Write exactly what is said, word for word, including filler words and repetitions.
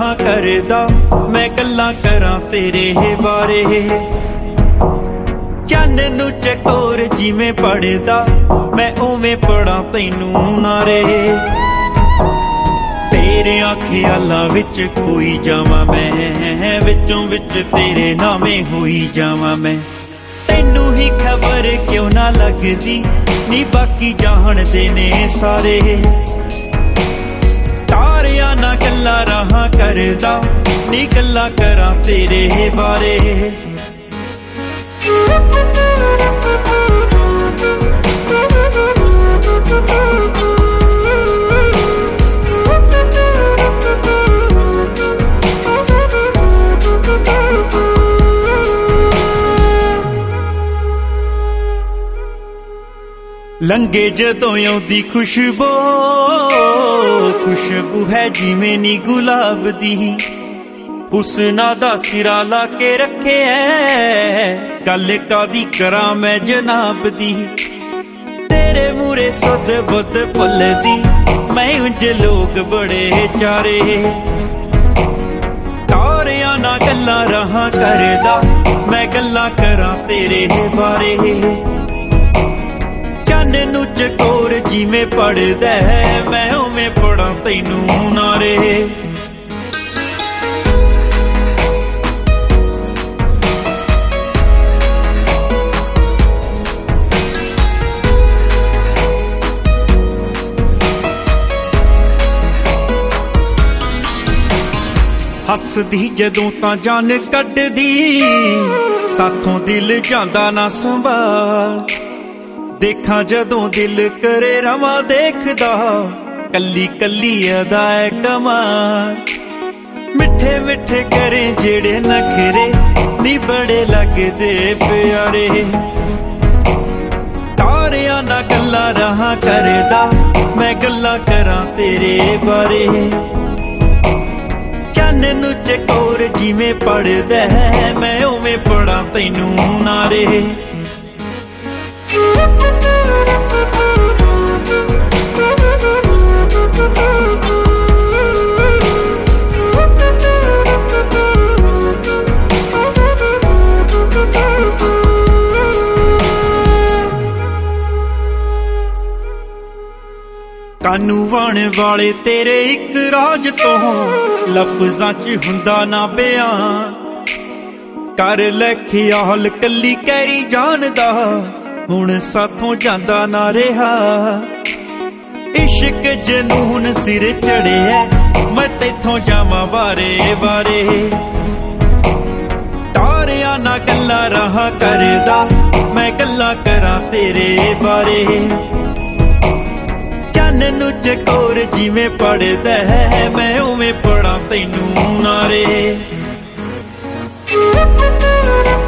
रहा करदा मैं गल्लां करां तेरे बारे चन्न नू चकोर जिवें पढ़दा मैं उवें पढ़ां तैनू नारे तेरियां ख्यालां विच खोई जावां मैं विचों विच तेरे नामे होई जावां मैं तैनू ही खबर क्यों ना लगदी नी बाकी जाणदे ने सारे तारियां ना गल्लां रहा करदा नी गल्लां करां तेरे बारे लंघे जदों आउंदी खुशबू खुशबू है जिवें नी गुलाब दी हुस्ना दा सिरा ला के रखे है गल कादी करां मैं जनाब दी तेरे मूरे सुध बुध भुलदी मैं उंज लोग बड़े चारे तारियां ना गल्लां रहा करदा मैं गल्लां करां तेरे बारे चन्न नू चकोर जिवें पढ़दा है मैं उवें पढ़ां तैनू नारे हसदी जदों तां जान कड्डदी साथों दिल जांदा ना संभाल देखा जदों दिल करे रवां देखदा कल्ली कल्ली अदा है कमाल मिठे मिठे करे जेड़े नखरे नी बड़े लगदे प्यारे तारियां ना गल्लां रहा करदा मैं गल्लां करां तेरे बारे चन्न नू चकोर जिवें पढ़दा है मैं उवें पढ़ां तैनू नारे कानू वाण वाले तेरे इक राज तो लफ्जां च हुंदा ना बयान कर लै ख्याल कल्ली कैरी जानदा हुण साथों जांदा ना रहा इश्क जनून सिर चढ़िया मैं तैथों जावां बारे बारे तारियां ना गल्लां रहा करदा मैं गल्लां करां तेरे बारे चन्न नू चकोर जिवें पढ़दा है मैं उवें पढ़ां तैनू नारे